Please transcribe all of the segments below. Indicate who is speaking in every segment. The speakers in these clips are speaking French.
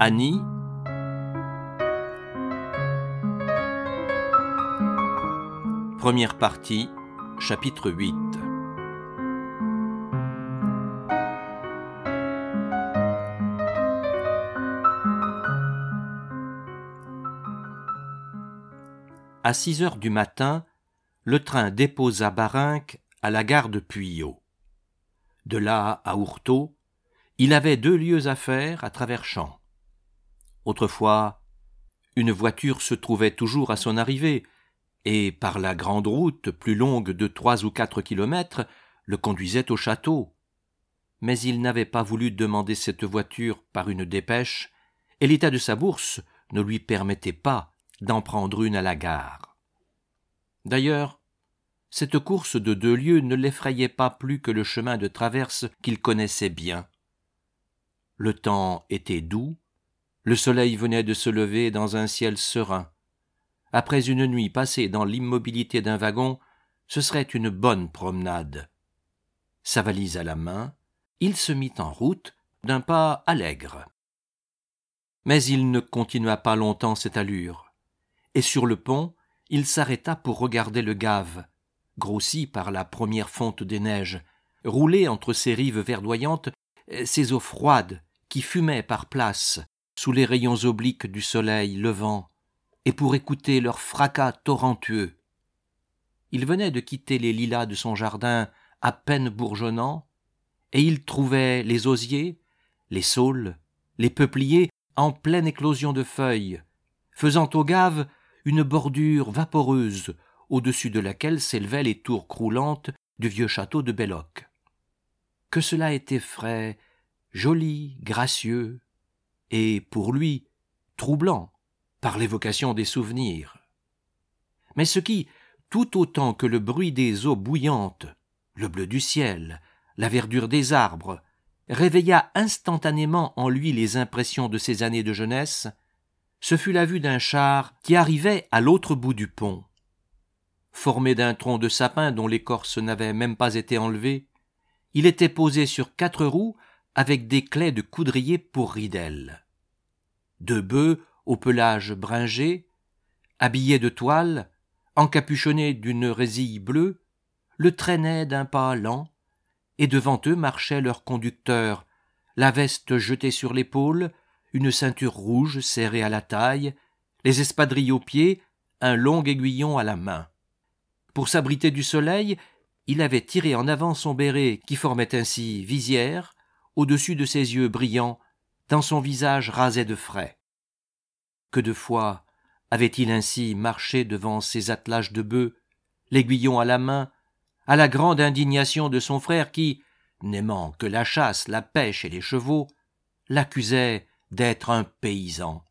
Speaker 1: Annie, première partie, chapitre 8. À 6 heures du matin, le train déposa Barinck à la gare de Puyo. De là à Ourteau, il avait 2 lieues à faire à travers champs. Autrefois, une voiture se trouvait toujours à son arrivée, et par la grande route, plus longue de 3 ou 4 kilomètres, le conduisait au château. Mais il n'avait pas voulu demander cette voiture par une dépêche, et l'état de sa bourse ne lui permettait pas d'en prendre une à la gare. D'ailleurs, cette course de 2 lieues ne l'effrayait pas plus que le chemin de traverse qu'il connaissait bien. Le temps était doux, le soleil venait de se lever dans un ciel serein. Après une nuit passée dans l'immobilité d'un wagon, ce serait une bonne promenade. Sa valise à la main, il se mit en route d'un pas allègre. Mais il ne continua pas longtemps cette allure, et sur le pont, il s'arrêta pour regarder le Gave, grossi par la première fonte des neiges, rouler entre ses rives verdoyantes, ses eaux froides qui fumaient par places sous les rayons obliques du soleil levant, et pour écouter leur fracas torrentueux. Il venait de quitter les lilas de son jardin à peine bourgeonnants, et il trouvait les osiers, les saules, les peupliers en pleine éclosion de feuilles, faisant au Gave une bordure vaporeuse au-dessus de laquelle s'élevaient les tours croulantes du vieux château de Belloc. Que cela était frais, joli, gracieux, et, pour lui, troublant, par l'évocation des souvenirs. Mais ce qui, tout autant que le bruit des eaux bouillantes, le bleu du ciel, la verdure des arbres, réveilla instantanément en lui les impressions de ses années de jeunesse, ce fut la vue d'un char qui arrivait à l'autre bout du pont. Formé d'un tronc de sapin dont l'écorce n'avait même pas été enlevée, il était posé sur 4 roues avec des claies de coudrier pour ridelles. 2 bœufs au pelage bringé, habillés de toile, encapuchonnés d'une résille bleue, le traînaient d'un pas lent, et devant eux marchait leur conducteur, la veste jetée sur l'épaule, une ceinture rouge serrée à la taille, les espadrilles aux pieds, un long aiguillon à la main. Pour s'abriter du soleil, il avait tiré en avant son béret qui formait ainsi visière, au-dessus de ses yeux brillants, dans son visage rasé de frais. Que de fois avait-il ainsi marché devant ses attelages de bœufs, l'aiguillon à la main, à la grande indignation de son frère qui, n'aimant que la chasse, la pêche et les chevaux, l'accusait d'être un paysan.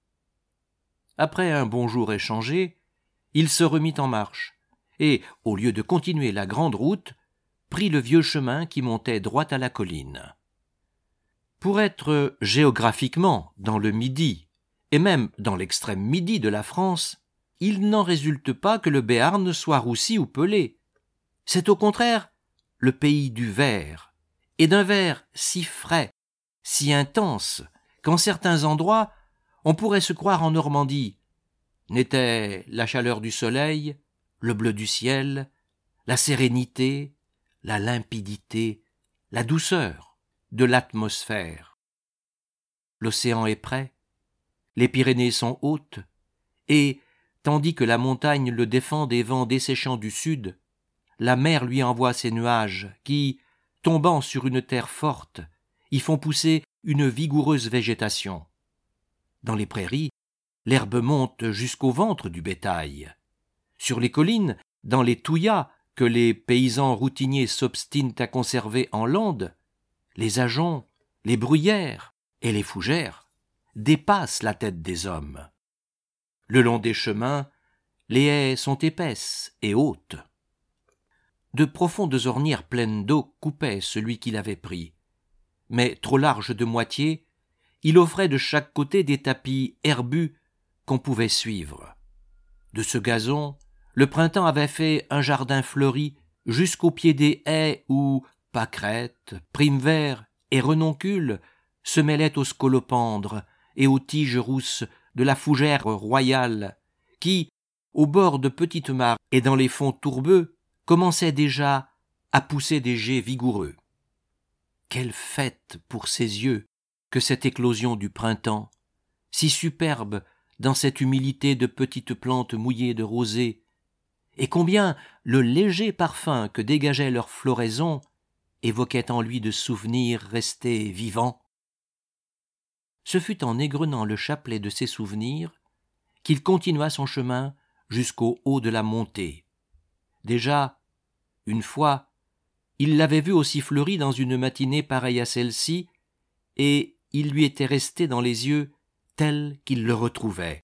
Speaker 1: Après un bonjour échangé, il se remit en marche, et, au lieu de continuer la grande route, prit le vieux chemin qui montait droit à la colline. Pour être géographiquement dans le Midi, et même dans l'extrême Midi de la France, il n'en résulte pas que le Béarn soit roussi ou pelé. C'est au contraire le pays du vert, et d'un vert si frais, si intense, qu'en certains endroits, on pourrait se croire en Normandie. N'était la chaleur du soleil, le bleu du ciel, la sérénité, la limpidité, la douceur de l'atmosphère. L'océan est près, les Pyrénées sont hautes, et, tandis que la montagne le défend des vents desséchants du sud, la mer lui envoie ses nuages qui, tombant sur une terre forte, y font pousser une vigoureuse végétation. Dans les prairies, l'herbe monte jusqu'au ventre du bétail. Sur les collines, dans les touillas que les paysans routiniers s'obstinent à conserver en lande, les ajoncs, les bruyères et les fougères dépassent la tête des hommes. Le long des chemins, les haies sont épaisses et hautes. De profondes ornières pleines d'eau coupaient celui qui l'avait pris, mais trop large de moitié, il offrait de chaque côté des tapis herbus qu'on pouvait suivre. De ce gazon, le printemps avait fait un jardin fleuri jusqu'au pied des haies où pâquerettes, prime-vert et renoncules se mêlaient aux scolopendres et aux tiges rousses de la fougère royale, qui, au bord de petites mares et dans les fonds tourbeux, commençaient déjà à pousser des jets vigoureux. Quelle fête pour ses yeux que cette éclosion du printemps, si superbe dans cette humilité de petites plantes mouillées de rosée, et combien le léger parfum que dégageait leur floraison évoquait en lui de souvenirs restés vivants. Ce fut en égrenant le chapelet de ses souvenirs qu'il continua son chemin jusqu'au haut de la montée. Déjà, une fois, il l'avait vue aussi fleurie dans une matinée pareille à celle-ci, et il lui était resté dans les yeux tel qu'il le retrouvait.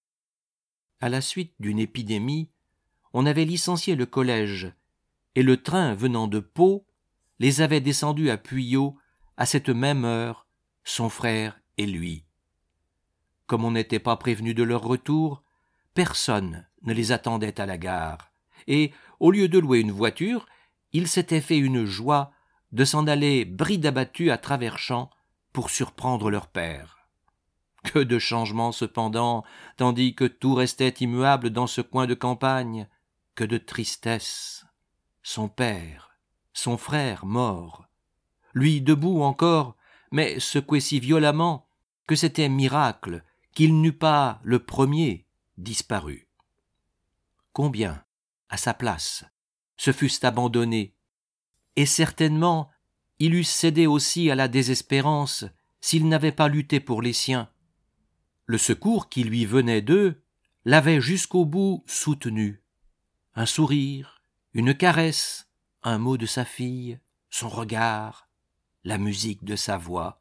Speaker 1: À la suite d'une épidémie, on avait licencié le collège, et le train venant de Pau les avait descendus à Puyo à cette même heure, son frère et lui. Comme on n'était pas prévenu de leur retour, personne ne les attendait à la gare, et, au lieu de louer une voiture, ils s'étaient fait une joie de s'en aller bride abattue à travers champs pour surprendre leur père. Que de changements cependant, tandis que tout restait immuable dans ce coin de campagne, que de tristesse. Son père, son frère mort, lui debout encore, mais secoué si violemment que c'était miracle qu'il n'eût pas, le premier, disparu. Combien, à sa place, se fussent abandonnés, et certainement il eût cédé aussi à la désespérance s'il n'avait pas lutté pour les siens. Le secours qui lui venait d'eux l'avait jusqu'au bout soutenu. Un sourire, une caresse, un mot de sa fille, son regard, la musique de sa voix.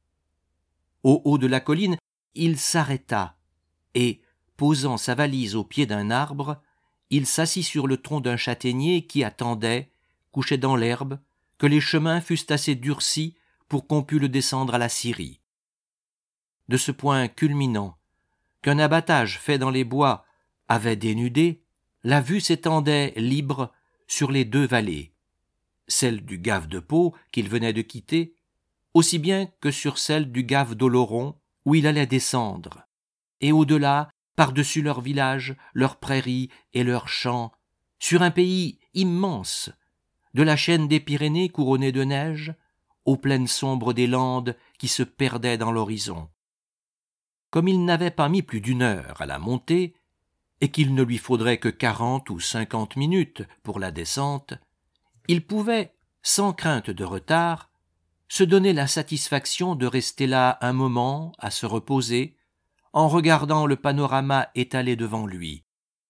Speaker 1: Au haut de la colline, il s'arrêta et, posant sa valise au pied d'un arbre, il s'assit sur le tronc d'un châtaignier qui attendait, couché dans l'herbe, que les chemins fussent assez durcis pour qu'on pût le descendre à la scierie. De ce point culminant, qu'un abattage fait dans les bois avait dénudé, la vue s'étendait libre sur les deux vallées, celle du gave de Pau qu'il venait de quitter, aussi bien que sur celle du gave d'Oloron où il allait descendre, et au-delà, par-dessus leurs villages, leurs prairies et leurs champs, sur un pays immense, de la chaîne des Pyrénées couronnée de neige, aux plaines sombres des Landes qui se perdaient dans l'horizon. Comme il n'avait pas mis plus d'1 heure à la montée, et qu'il ne lui faudrait que 40 ou 50 minutes pour la descente, il pouvait, sans crainte de retard, se donner la satisfaction de rester là un moment à se reposer, en regardant le panorama étalé devant lui.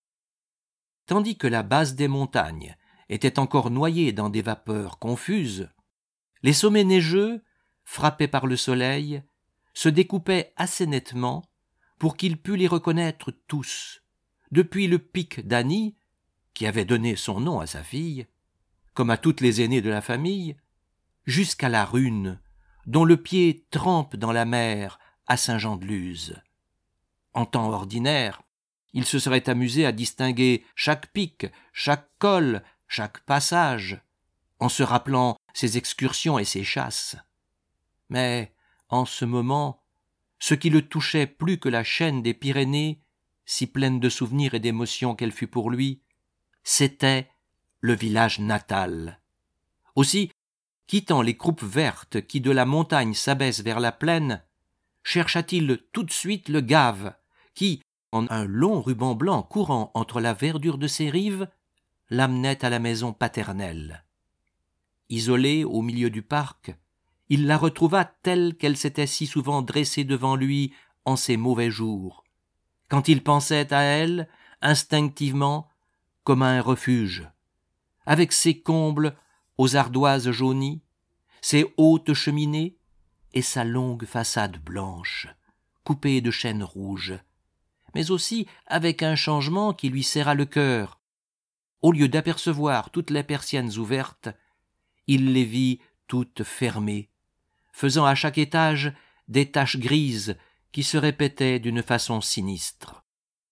Speaker 1: Tandis que la base des montagnes était encore noyée dans des vapeurs confuses, les sommets neigeux, frappés par le soleil, se découpaient assez nettement pour qu'il pût les reconnaître tous, depuis le pic d'Any, qui avait donné son nom à sa fille, comme à toutes les aînées de la famille, jusqu'à la Rune, dont le pied trempe dans la mer à Saint-Jean-de-Luz. En temps ordinaire, il se serait amusé à distinguer chaque pic, chaque col, chaque passage, en se rappelant ses excursions et ses chasses. Mais, en ce moment, ce qui le touchait plus que la chaîne des Pyrénées, si pleine de souvenirs et d'émotions qu'elle fut pour lui, c'était le village natal. Aussi, quittant les croupes vertes qui de la montagne s'abaissent vers la plaine, chercha-t-il tout de suite le gave, qui, en un long ruban blanc courant entre la verdure de ses rives, l'amenait à la maison paternelle. Isolée au milieu du parc, il la retrouva telle qu'elle s'était si souvent dressée devant lui en ses mauvais jours, quand il pensait à elle, instinctivement, comme à un refuge, avec ses combles aux ardoises jaunies, ses hautes cheminées et sa longue façade blanche, coupée de chênes rouges, mais aussi avec un changement qui lui serra le cœur. Au lieu d'apercevoir toutes les persiennes ouvertes, il les vit toutes fermées, faisant à chaque étage des taches grises qui se répétaient d'une façon sinistre.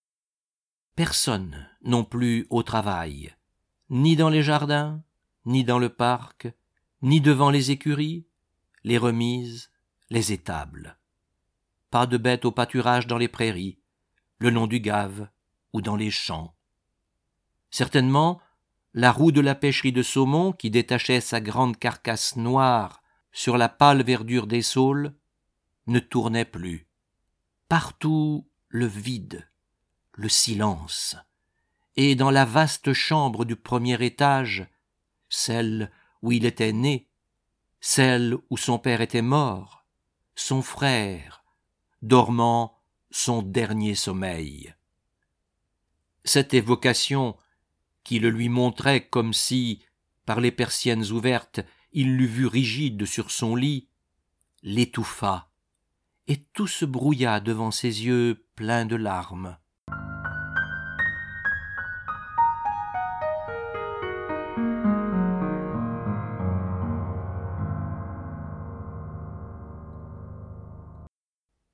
Speaker 1: Personne non plus au travail, ni dans les jardins, ni dans le parc, ni devant les écuries, les remises, les étables. pas de bêtes au pâturage dans les prairies, le long du gave ou dans les champs. Certainement, la roue de la pêcherie de saumon, qui détachait sa grande carcasse noire sur la pâle verdure des saules, ne tournait plus. Partout le vide, le silence, et dans la vaste chambre du premier étage, celle où il était né, celle où son père était mort, son frère, dormant son dernier sommeil. Cette évocation, qui le lui montrait comme si, par les persiennes ouvertes, il l'eût vu rigide sur son lit, l'étouffa, et tout se brouilla devant ses yeux pleins de larmes.